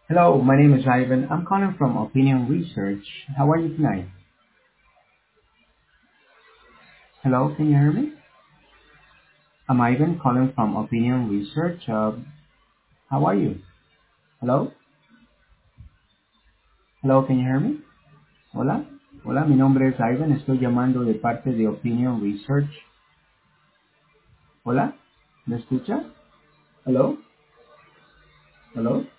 Hello, my name is Ivan. I'm calling from Opinion Research. How are you tonight? Hello, can you hear me? I'm Ivan calling from Opinion Research. How are you? Hello? Hello, can you hear me? Hola? Hola, mi nombre es Ivan. Estoy llamando de parte de Opinion Research. Hola? ¿Me escucha? Hello? Hello?